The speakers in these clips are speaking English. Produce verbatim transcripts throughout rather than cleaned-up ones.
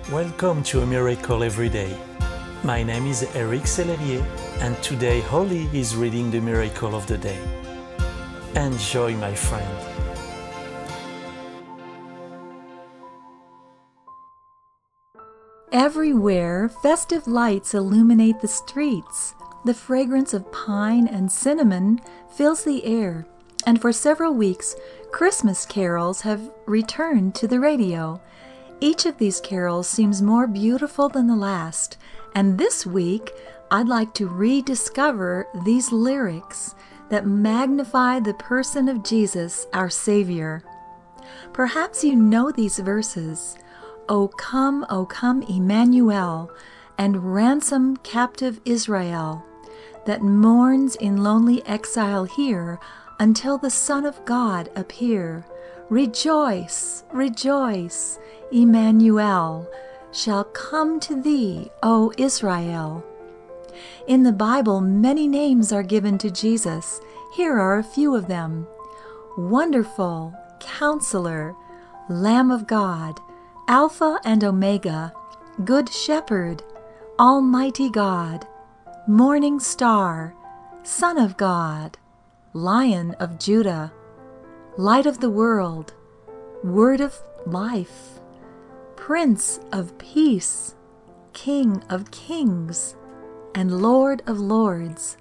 Welcome to A Miracle Every Day. My name is Eric Sellerier, and today Holly is reading the Miracle of the Day. Enjoy, my friend. Everywhere, festive lights illuminate the streets. The fragrance of pine and cinnamon fills the air, and for several weeks, Christmas carols have returned to the radio. Each of these carols seems more beautiful than the last, and this week, I'd like to rediscover these lyrics that magnify the person of Jesus, our Savior. Perhaps you know these verses. O come, O come, Emmanuel, and ransom captive Israel, that mourns in lonely exile here, until the Son of God appear. Rejoice, rejoice, Emmanuel shall come to thee, O Israel. In the Bible, many names are given to Jesus. Here are a few of them. Wonderful, Counselor, Lamb of God, Alpha and Omega, Good Shepherd, Almighty God, Morning Star, Son of God, Lion of Judah, Light of the world, Word of life, Prince of peace, King of kings, and Lord of lords.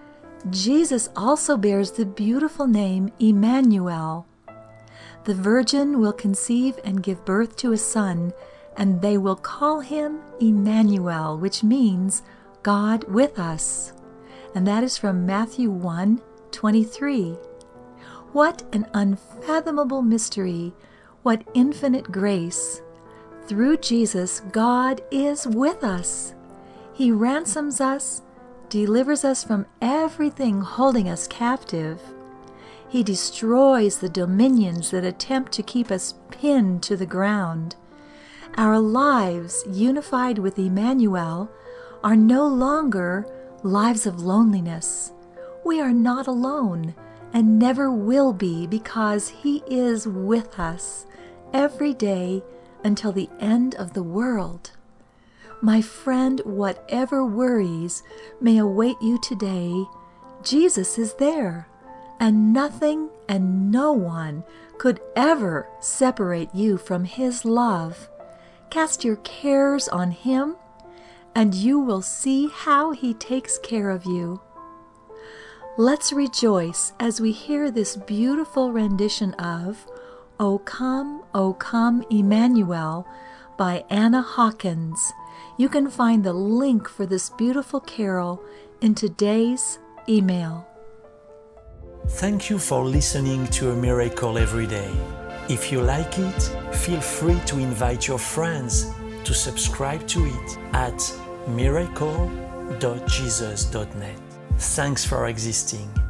Jesus also bears the beautiful name Emmanuel. The Virgin will conceive and give birth to a son, and they will call him Emmanuel, which means God with us. And that is from Matthew one twenty-three. What an unfathomable mystery! What infinite grace! Through Jesus, God is with us. He ransoms us, delivers us from everything holding us captive. He destroys the dominions that attempt to keep us pinned to the ground. Our lives, unified with Emmanuel, are no longer lives of loneliness. We are not alone, and never will be, because He is with us every day until the end of the world. My friend, whatever worries may await you today, Jesus is there, and nothing and no one could ever separate you from His love. Cast your cares on Him, and you will see how He takes care of you. Let's rejoice as we hear this beautiful rendition of O Come, O Come, Emmanuel by Anna Hawkins. You can find the link for this beautiful carol in today's email. Thank you for listening to A Miracle Every Day. If you like it, feel free to invite your friends to subscribe to it at miracle dot jesus dot net. Thanks for existing.